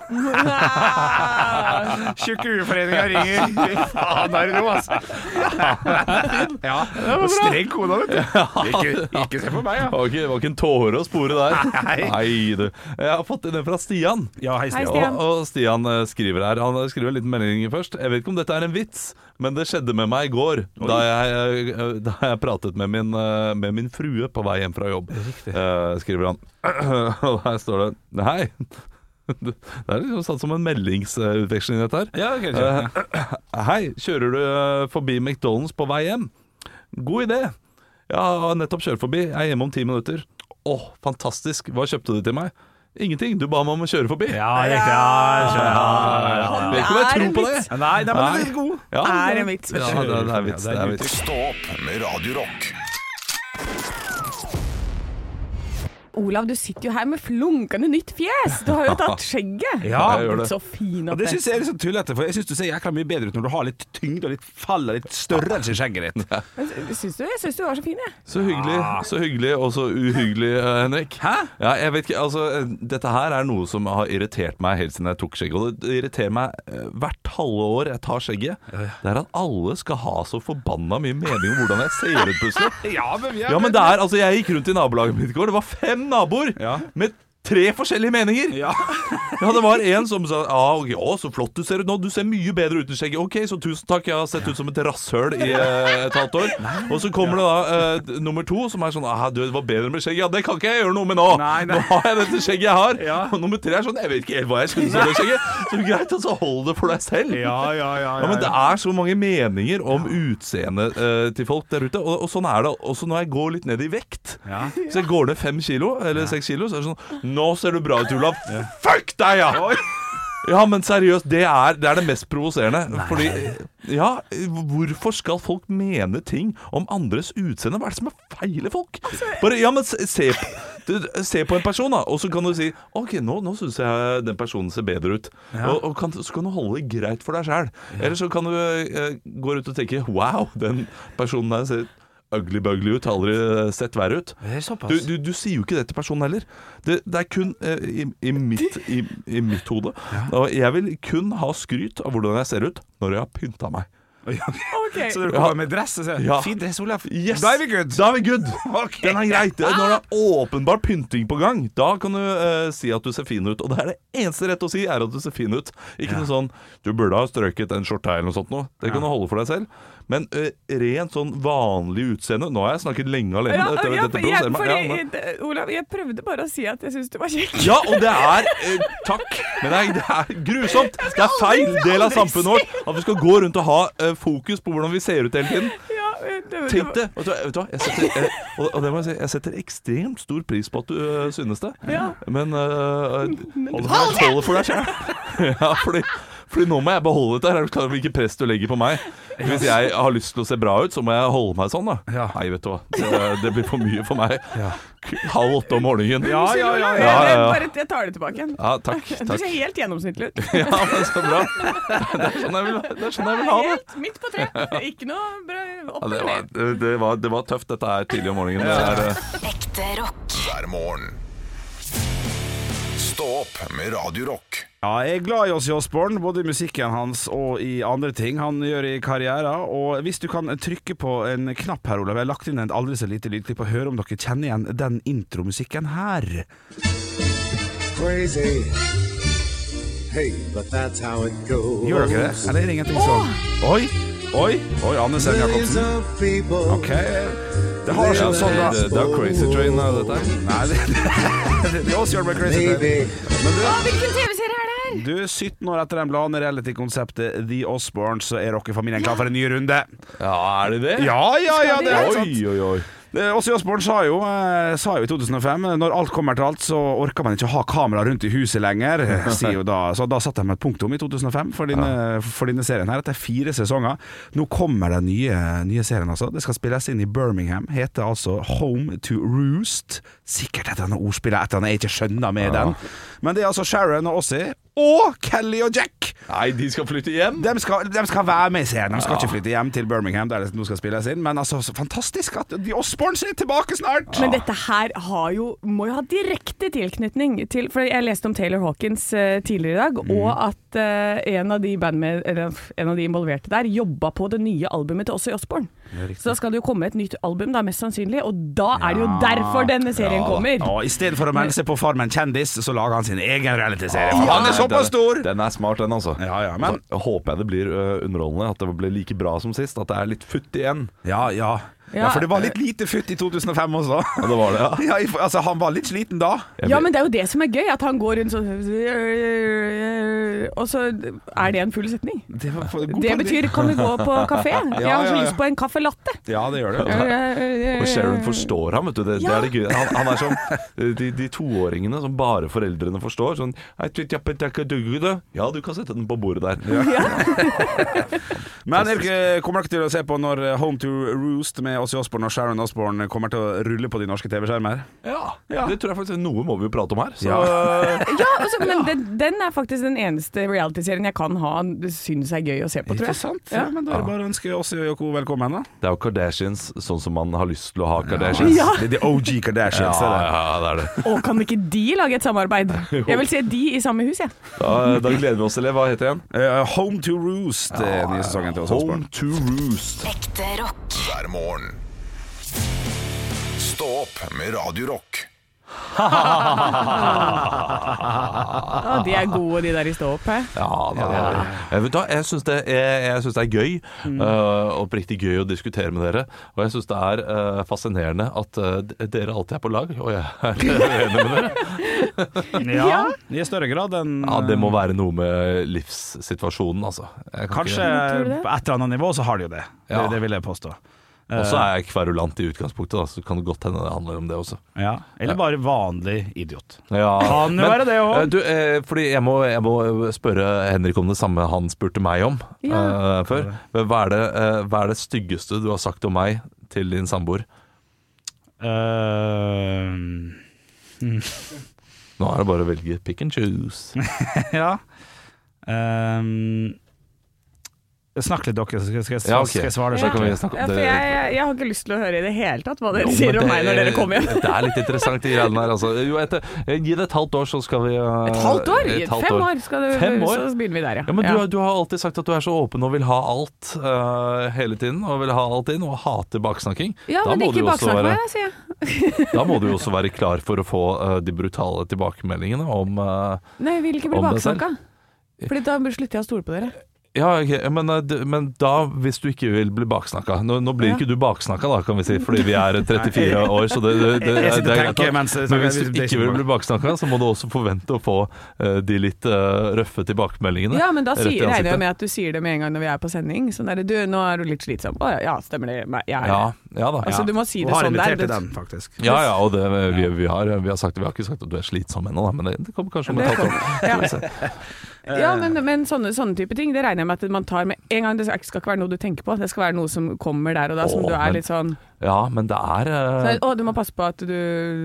Tjukkueforeninga ringer. Fy faen, er det noe, altså. Ja, og streng kone, vet du. Ikke, ikke se på meg, ja. Ok, det var ikke en tåre å spore der. Nei. Nei, du. Jeg har fått inn en fra Stian. Ja, hei Stian. Hei, Stian. Og, og Stian eh, skriver her. Han skriver en liten melding først. Jeg vet ikke om dette er en vits, men det skjedde med meg i går da jeg, eh, da jeg pratet med min, eh, med min frue på vei hjem fra jobb. Eh, skriver han. Og her står det nei. Det er liksom satt som en meldingsutveksling dette her. Ja, okay, ja. uh, Hei, kjører du uh, forbi McDonald's på vei hjem? God idé. Jeg har nettopp kjørt forbi. Jeg er hjemme om ti minutter. Åh, fantastisk. Hva kjøpte du til meg? Ingenting, du ba meg om å kjøre forbi. Ja, riktig. Ja, ja, ja. Vet ikke om jeg tror på det. Nei, det er litt god. Ja, er en vits. Ja, det, det er vits, det er vits. Stå opp med Radio Rock. Olav, du sitter jo her med flunkende nytt fjes. Du har jo tatt skjegget. Ja, jeg gjør det. Så fin Og at det synes jeg er litt sånn tullete, for jeg synes du ser jækla mye bedre ut når du har litt tyngde og litt fall og litt størrelse i skjegget ditt. Jeg syns du, jeg synes du var så fin, jeg. Så hyggelig, så hyggelig og så uhyggelig, uh, Henrik. Hæ? Ja, jeg vet ikke, altså dette her er noe som har irritert meg helt siden jeg tok skjegget. Og det irriterer meg uh, hvert halve år jeg tar skjegget. Det er at alle skal ha så forbanna mye mening om hvordan jeg ser ut plutselig. Ja, men, vi er Ja, men det er, altså jeg gikk rundt i nabolaget mitt i går. Det var fem naboer Ja. med tre forskjellige meninger. Ja. Ja, det var en som sa ah, okay, å, så flott du ser ut nå. Du ser mye bedre ut i skjegget. Ok, så tusen takk. Jeg har sett ut som et rasshøl i eh, et halvt år. Og så kommer det da eh, nummer to, som er sånn ah, du, det var bedre med skjegg. Ja, det kan ikke jeg gjøre noe med nå. Nei, nei. Nå har jeg dette skjegget jeg har. Ja. Og nummer tre er sånn jeg vet ikke helt hva jeg synes om det skjegget. Så greit, altså hold det for deg selv. Ja, ja, ja, Ja, men det er så mange meninger om utseendet uh, til folk der ute. Og, og sånn er det også når jeg går litt ned i vekt. Ja. Så jeg går ned fem kilo, eller seks kilo, så er det sånn nå ser du bra ut, Olav. Fuck deg, ja! Ja, men seriøst, det er det, er det mest provoserende. Fordi, ja, hvorfor skal folk mene ting om andres utseende? Hva er det som er feil i folk? Bare, ja, men se, se, du, se på en person da, og så kan du si ok, nå, nå synes jeg den personen ser bedre ut. Ja. Og, og kan, så kan du holde det greit for deg selv. Eller så kan du uh, gå ut og tenke wow, den personen der ser ugly-bugly ut, har aldri sett verre ut. Du, du, du sier jo ikke det til personen heller. Det, det er kun eh, i, i, mitt, i, i mitt hode. Ja. Og jeg vil kun ha skryt av hvordan jeg ser ut når jeg har pynta meg. Okay. Så du kommer med dress og sier ja. fin dress, Olav. Yes. Da er vi good. Da er vi good. Okay. Den er greit. Når det er åpenbart pynting på gang, da kan du uh, si at du ser fin ut. Og det er det eneste rett å si, er at du ser fin ut. Ikke ja. Noe sånn du burde ha strøket en skjorte eller noe sånt noe. Det kan ja. Du holde for deg selv. Men uh, rent sånn vanlig utseende. Nå har jeg snakket lenge alene. Ja, dette, ja, dette jeg, fordi, ja, men... Olav, jeg prøvde bare å si at jeg synes du var kjekk. Ja, og det er uh, takk. Men det er, det er grusomt. Det er feil del av samfunnet vårt at vi skal gå rundt og ha uh, fokus på hvordan vi ser ut hele tiden. Ja, det, Tenk det. Vet du, vet du hva? Jeg setter, jeg, og, og det må jeg si, jeg setter ekstremt stor pris på at du uh, synes det. Ja. Men uh, hold, hold det for deg selv. Ja, fordi Fordi nå må jeg beholde dette her. Er det ikke press du legger på meg? Hvis jeg har lyst til å se bra ut, så må jeg holde meg sånn da. Ja. Nei, vet du hva, det, det blir for mye for meg. Ja. Halv åtte om morgenen. Ja, ja, ja, ja. ja, ja, ja. Bare, jeg tar det tilbake igjen. Ja, takk, takk. Du ser helt gjennomsnittlig ut. Ja, men så bra. Det er sånn jeg vil, det er sånn jeg vil ha det. Helt midt på tre. Ikke noe bra opp ja, det, og var, ned. det, det, var, det var tøft, dette er tidlig om morgenen. Det er, uh... Ekte rock. Hver morgen. Stå opp med Radio Rock. Ja, jeg er glad i Ozzy Osbourne, både i musikken hans og i andre ting han gjør i karrieren. Og hvis du kan trykke på en knapp her, Olav, jeg har lagt inn et aldri så lite lydklipp og høre om dere kjenner igjen den intromusikken her. Crazy. Hey, but that's how it goes. Gjør dere det? Eller er det ingenting sånn? Oi, oi, oi, Anne Sem Jacobsen. Ok, det har sånn sånn da. Det er Crazy Train, dette her. Nei, det er også gjør med Crazy Train. Men du, Å, hvilken tv-serie er det her? Du, sytten år etter den blande reality-konseptet The Osbournes, så er Rock-familien klar for en ny runde. Ja, er det det? Ja, ja, ja, det er Oi, oi, oi. Ozzy Osbourne sa jo, sa jo i to tusen og fem, når alt kommer til alt, så orker man ikke ha kamera rundt i huset lenger, sier jo da. Så da satte de et punktum i to tusen og fem for denne, for denne serien her. Det er fire sesonger. Nå kommer den nye, nye serien, altså. Det skal spilles inn i Birmingham. Heter altså Home to Roost. Sikkert et eller annet ordspill, et eller annet jeg ikke skjønner med den. Men det er altså Sharon og Ozzy, og Kelly og Jack. Nei, de skal flytte hjem. De skal, de skal være med i serien. De skal ikke flytte hjem til Birmingham, der det nå skal spilles inn. Men altså, så fantastisk at de Osbourne er tilbake snart. Men dette her har jo, må jo ha direkte tilknytning til, for jeg leste om Taylor Hawkins uh, tidligere i dag, mm. og at uh, en, av de bandmed, eller, en av de involverte der jobbet på det nye albumet til Ozzy Osbourne. Så da skal det jo komme et nytt album, da mest sannsynlig, og da er det jo derfor denne serien ja, kommer. Ja, i stedet for å melde seg på Farmen kjendis, så lager han sin egen reality-serie. Ja, han er såpass stor! Den er smart, den altså. Ja, ja, men så håper jeg det blir uh, underholdende, at det blir like bra som sist, at det er litt futt igjen. Ja, ja. Ja, for det var litt lite futt i to tusen og fem også. Ja, det var det, ja. Ja, altså, han var litt sliten da. Ja, men det er jo det som er gøy, at han går rundt sånn, og så er det en full setning. Det, det betyr, kan du gå på kafé? Ja, jeg har så ja, ja. lyst på en kaffe latte. Ja, det gjør det. Og Sharon forstår ham, vet du. Det, ja. det er det gøy. Han, han er som de, de toåringene som bare foreldrene forstår. Sånn, ja, du kan sette den på bordet der. Ja. Men Erik, kommer dere til å se på når Home to Roost med Ozzy Osbourne og Sharon Osbourne kommer til å rulle på de norske T V-skjermer? Ja, ja, det tror jeg faktisk. Noe må vi jo prate om her. Så. Ja, ja altså, men den, den er faktisk den eneste reality-serien jeg kan ha synes er gøy å se på, tror jeg. Ikke sant? Ja, men da er det bare å ønske Ozzy og Yoko velkommen, da. Det er jo Kardashians, sånn som man har lyst til å ha Kardashians. Ja. Det er de O G Kardashians. Ja, ja, det er det. Og kan ikke de lage et samarbeid? Jeg vil se de i samme hus, jeg. Ja. Da, da gleder vi oss til det. Hva heter det igjen? Uh, Home to Roost, ja, nye sesongen til Ozzy Osbourne. Home to Roost. Ekte rock. Hver morgen. Stå opp med Radio Rock. Ja, de er gode, de der i stå opp her. Ja, da, ja. Jeg, vet du, jeg syns det, det er gøy, mm. uh, oppriktig gøy å diskutere med dere. Og jeg syns det er uh, fascinerende at uh, dere alltid er på lag, og jeg er enig med dere. Ja, i større grad enn Ja, det må være noe med livssituasjonen, altså. Kanskje ikke... på et eller annet nivå så har de jo det. Ja. Det, det vil jeg påstå. Og så er jeg kverulant i utgangspunktet, da, så kan det godt hende det handler om det også. Ja, eller bare vanlig idiot. Ja. Kan jo være det også. Du, eh, fordi jeg må, jeg må spørre Henrik om det samme han spurte meg om ja. uh, før. Hva er, det, uh, hva er det styggeste du har sagt om meg til din samboer? Uh, mm. Nå er det bare å velge pick and choose. Ja. Um Snakk litt, dere, så skal jeg, ja, okay. skal jeg svare det. Ja. Ja, for jeg, jeg, jeg har ikke lyst til å høre i det hele tatt hva dere jo, sier om meg når dere kommer hjem. Det er litt interessant i greiene her. Altså. Jo, etter, gi det et halvt år, så skal vi uh, Et halvt år? Et halvt Fem år, skal du, Fem år? Så begynner vi der, ja. Ja, men ja. Du, du har alltid sagt at du er så åpen og vil ha alt uh, hele tiden, og vil ha alt inn, og hater baksnakking. Ja, da men ikke baksnakk meg, sier jeg. Da må du jo også være klar for å få uh, de brutale tilbakemeldingene om uh, Nei, jeg vil ikke bli baksnakka. Fordi da slutter jeg å stole på dere. Ja, okay. men, men da, hvis du ikke vil bli baksnakka Nå, nå blir ikke du baksnakka, da, kan vi si, fordi vi er trettifire år, så det, det, det, det, det er greit. Men hvis du ikke vil bli baksnakka, så må du også forvente å få uh, de litt uh, røffe tilbakemeldingene. Ja, men da sier, regner jeg med at du sier det med en gang når vi er på sending. Sånn der, du, nå er du litt slitsom. Å, ja, stemmer det? Jeg er det. Ja, ja da. Altså, du må si det sånn der. Til den, faktisk. Ja, ja, og det, vi, vi, har, vi har sagt vi har ikke sagt at du er slitsom ennå, men det, det kommer kanskje om et halvt år. Ja, men, men sånne, sånne type ting, det regner jeg med at man tar med en gang. Det skal ikke være noe du tenker på, det skal være noe som kommer der og da, som Åh, du er men, litt sånn Ja, men det er uh... så, Å, du må passe på at du,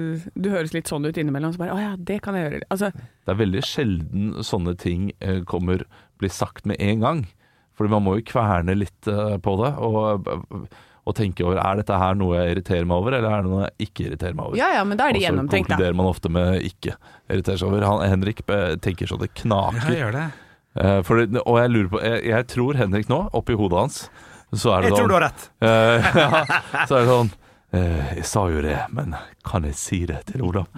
du høres litt sånn ut innimellom, så bare, å ja, det kan jeg gjøre altså, Det er veldig sjelden sånne ting uh, kommer, blir sagt med en gang, fordi man må jo kverne litt uh, på det, og uh, og tenke over, er dette her noe jeg irriterer meg over, eller er det noe jeg ikke irriterer meg over? Ja, ja, men da er det gjennomtenkt, da. Og så konkluderer man ofte med ikke irriterer seg over. Han, Henrik tenker så det knaker. Ja, jeg gjør det. Uh, for det. Og jeg lurer på, jeg, jeg tror Henrik nå, oppi hodet hans, så er det jeg sånn... Jeg tror du har rett. Uh, ja, så er det sånn, uh, jeg sa jo det, men kan jeg si det til Ola?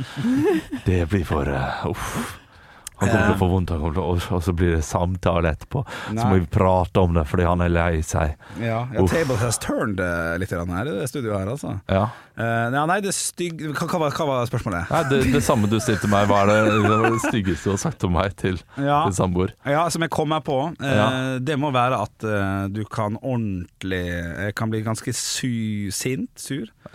Det blir for, uh, uff... Han kommer til å få vondt, han kommer til å, og så blir det samtale etterpå. Nei. Så må vi prate om det, fordi han er lei seg. Ja, ja table has turned uh, litt her i det studioet her, altså. Ja. Uh, ja, nei, det stygg... Hva, hva, var, hva var spørsmålet? Nei, det, det samme du stilte meg, hva er det, det styggeste du har sagt om meg til ja. din samboer? Ja, som jeg kommer på, uh, ja. det må være at uh, du kan ordentlig Jeg kan bli ganske sy, sint, sur. Ja.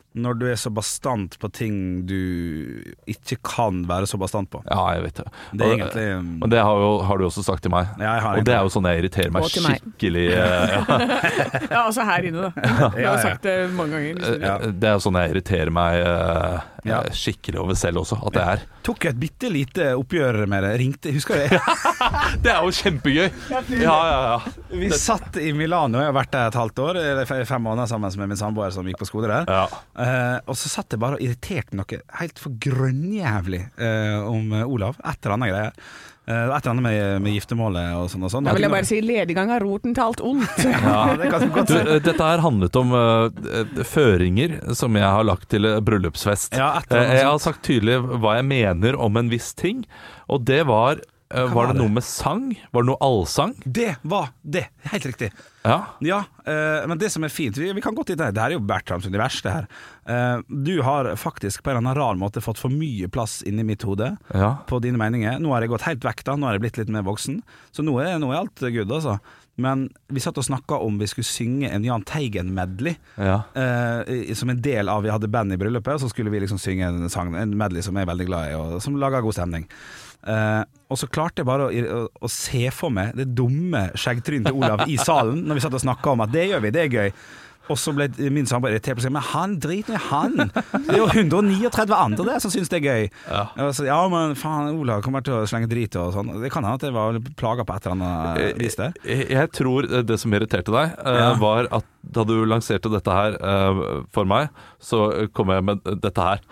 når du er så bastant på ting du ikke kan være så bastant på. Ja, jeg vet det. Det er egentlig Men det har, jo, har du også sagt til meg. Ja, jeg har og det er jo sånn jeg irriterer meg skikkelig. ja. ja, altså her inne, da. Jeg har sagt det mange ganger. Ja. Det er jo sånn jeg irriterer meg uh, ja. skikkelig over selv også, at det er. Tok et bitte lite oppgjør med det. Ringte, husker du det? det er jo kjempegøy. Ja, ja, ja. Vi satt i Milano, jeg har vært der et halvt år, eller fem måneder sammen med min samboer som gikk på skole der. Ja. Uh, og så satt jeg bare og irriterte noe helt for grønnjævlig uh, om Olav. Et eller annet greier. Uh, et eller annet med, med giftermålet og sånn og sånn. Da vil jeg bare si lediggang av roten til alt ondt. ja, det kan godt du, dette her handlet om uh, føringer som jeg har lagt til bryllupsfest. Ja, uh, jeg har sagt tydelig hva jeg mener om en viss ting, og det var Uh, var, var det noe med sang? Var det noe allsang? Det var det, helt riktig. Ja, ja uh, men det som er fint, vi, vi kan godt i det. Det her er jo Bertrams univers, det her. Uh, du har faktisk på en eller annen rar måte fått for mye plass inni mitt hode ja. på dine meninger. Nå har jeg gått helt vekk da, nå har jeg blitt litt mer voksen. Så nå er, nå er alt good, altså. Men vi satt og snakket om vi skulle synge en Jahn Teigen-medley ja. uh, som en del av, vi hadde band i bryllupet, og så skulle vi liksom synge en sang, en medley som jeg er veldig glad i, og som lager god stemning. Uh, og så klarte jeg bare å, å, å se for meg det dumme skjeggtrynet til Olav i salen når vi satt og snakket om at det gjør vi, det er gøy. Og så ble min samboer irritert på seg, men han, drit med han. Det er jo ett hundre trettini andre der som synes det er gøy. Ja, så, ja men faen, Olav kommer til å slenge drit og sånn. Det kan hende at jeg var plaget på et eller annet vis der. Jeg, jeg tror det som irriterte deg, uh, ja. var at da du lanserte dette her uh, for meg, så kom jeg med dette her.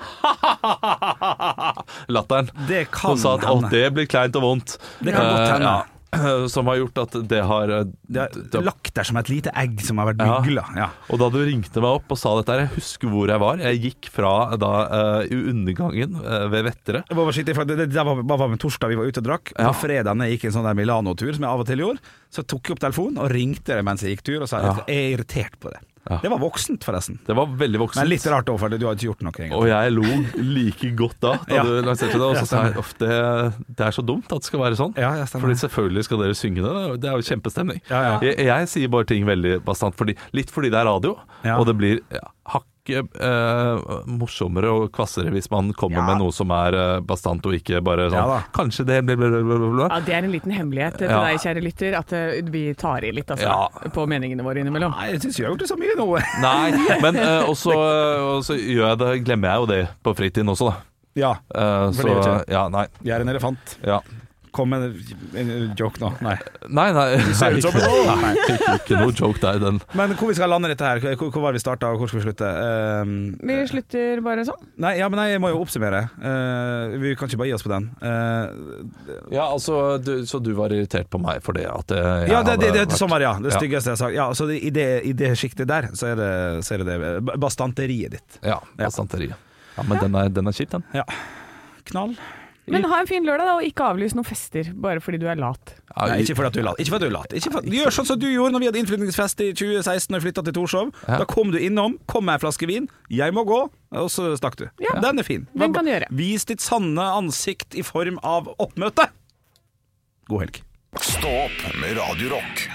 Latteren. Det kan hende. Sa at å, det blir kleint og vondt. Det kan godt hende. Uh, ja. Som har gjort at det har Det har lagt der som et lite egg som har vært bygla. Ja. Ja. Og da du ringte meg opp og sa dette her, jeg husker hvor jeg var. Jeg gikk fra da uh, i undergangen uh, ved Vettere. Det var, det, det, det var, var med torsdag vi var ute og drakk. Ja. På fredagen jeg gikk en sånn der Milano-tur som jeg av og til gjorde. Så tok jeg opp telefonen og ringte mens jeg gikk tur og sa at jeg er irritert på det. Ja. Det var voksent forresten. Det var veldig voksent. Men litt rart også, for du har ikke gjort noe egentlig. Og jeg lo like godt da Da ja. du lanserte det. Og så sa jeg ofte det er så dumt at det skal være sånn. Ja, fordi selvfølgelig skal dere synge det. Det er jo kjempestemning. Ja, ja. Jeg, jeg sier bare ting veldig bastant fordi, Litt fordi det er radio, ja. og det blir ja, hakk Eh, morsommere og kvassere hvis man kommer ja. med noe som er eh, bastant og ikke bare sånn ja, kanskje det blir blablabla. Ja, det er en liten hemmelighet til ja. deg, kjære lytter, at uh, vi tar i litt altså, ja. på meningene våre innimellom. Nei, jeg synes jeg har gjort det så mye nå. Nei, men uh, også, uh, også gjør jeg det, glemmer jeg jo det på fritiden også da. Ja, uh, så, ja, nei. Jeg er en elefant. Ja. Kom med en joke nå. Nei. Nei, nei. nei, ikke, nei ikke, ikke noe joke der. Den. Men hvor vi skal lande dette her? Hvor, hvor var vi startet, og hvor skal vi slutte? Um, vi slutter bare sånn? Nei, ja, men nei, jeg må jo oppsummere. Uh, vi kan ikke bare gi oss på den. Uh, ja, altså, du, så du var irritert på meg for det? At jeg ja, det, det, det, det, sånn var det, ja. Det styggeste jeg har sagt. Ja, så det, i, det, i det skiktet der, så er det, så er det, det bastanteriet ditt. Ja, bastanteriet. Ja, men den er, den er kjip, den. Ja. Knall. Men ha en fin lørdag da, og ikke avlys noen fester bare fordi du er lat. Nei, ikke fordi du er lat. Ikke fordi du er lat. Ikke for, gjør sånn som du gjorde når vi hadde innflyttingsfest i tjue seksten og flyttet til Torshov. Ja. Da kom du innom, kom med en flaske vin, jeg må gå, og så stakk du. Ja. Den er fin. Den kan du gjøre. Vis ditt sanne ansikt i form av oppmøte. God helg. Stå opp med Radio Rock.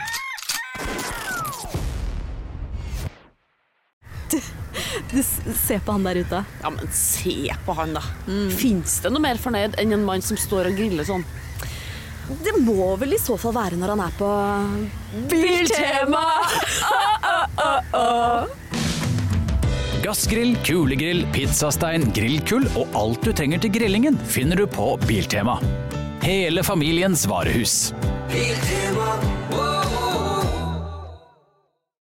Du, du, se på han der ute. Ja, men se på han da. Mm. Finnes det noe mer fornøyd enn en mann som står og griller sånn? Det må vel i så fall være når han er på Biltema! oh, oh, oh, oh. Gassgrill, kulegrill, pizzastein, grillkull og alt du trenger til grillingen finner du på Biltema. Hele familiens varehus. Biltema.